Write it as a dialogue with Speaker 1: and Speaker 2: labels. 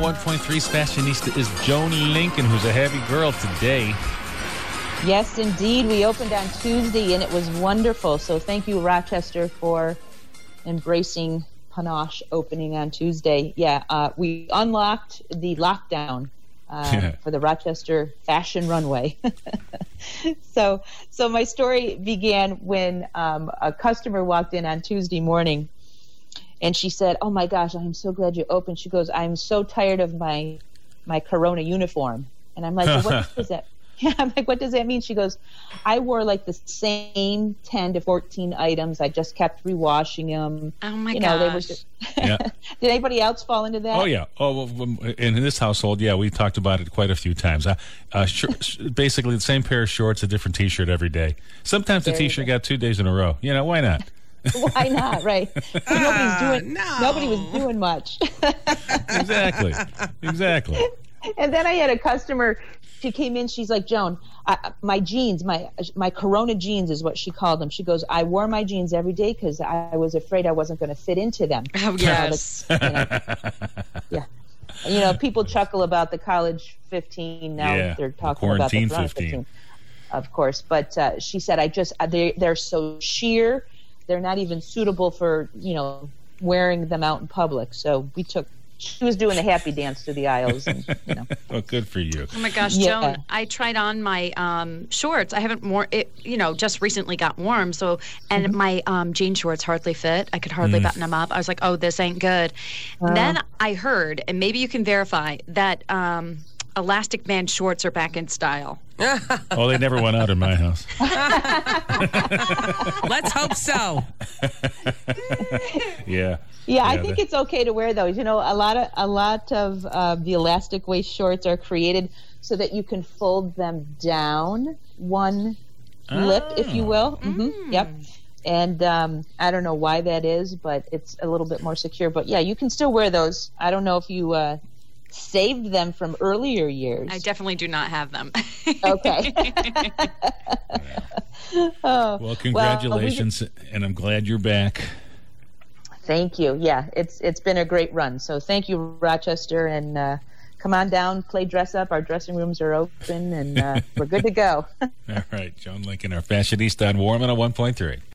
Speaker 1: 101.3's fashionista is Joan Lincoln, who's a heavy girl today.
Speaker 2: Yes, indeed. We opened on Tuesday, and it was wonderful. So thank you, Rochester, for embracing Panache opening on Tuesday. Yeah, we unlocked the lockdown for the Rochester Fashion Runway. So my story began when a customer walked in on Tuesday morning, and she said, "Oh my gosh, I'm so glad you opened." She goes, "I'm so tired of my Corona uniform." And I'm like, well, what does that? Yeah, I'm like, what does that mean? She goes, "I wore like the same 10 to 14 items. I just kept rewashing them."
Speaker 3: Oh my gosh.
Speaker 1: Yeah.
Speaker 2: Did anybody else fall into that?
Speaker 1: Oh, yeah. Oh, well, in this household, yeah, we talked about it quite a few times. Basically, the same pair of shorts, a different T-shirt every day. Sometimes the T-shirt got 2 days in a row. You know, why not?
Speaker 2: Why not, right? Nobody was doing much.
Speaker 1: Exactly.
Speaker 2: And then I had a customer. She came in. She's like, "Joan, my jeans, my Corona jeans is what she called them." She goes, "I wore my jeans every day because I was afraid I wasn't going to fit into them."
Speaker 3: Oh, yes.
Speaker 2: Yeah. People chuckle about the college 15. Now they're talking about the Corona 15. Of course. But she said, they're so sheer. They're not even suitable for, wearing them out in public. So she was doing a happy dance through the aisles. And,
Speaker 1: Well, good for you.
Speaker 3: Oh my gosh, Joan, I tried on my shorts. I haven't worn it, just recently got warm. So, and my jean shorts hardly fit. I could hardly button them up. I was like, oh, this ain't good. Then I heard, and maybe you can verify, that Elastic Band shorts are back in style.
Speaker 1: Oh, they never went out in my house.
Speaker 4: Let's hope so.
Speaker 1: Yeah.
Speaker 2: Yeah, I think it's okay to wear those. A lot of the elastic waist shorts are created so that you can fold them down one lip, if you will. Mm-hmm. Yep. And I don't know why that is, but it's a little bit more secure. But yeah, you can still wear those. I don't know if you saved them from earlier years.
Speaker 3: I definitely do not have them.
Speaker 2: Okay.
Speaker 1: Well, congratulations, and I'm glad you're back.
Speaker 2: Thank you. Yeah, it's been a great run. So thank you, Rochester, and come on down, play dress up. Our dressing rooms are open, and we're good to go.
Speaker 1: All right, Joan Lincoln, our fashionista on Warm on 101.3.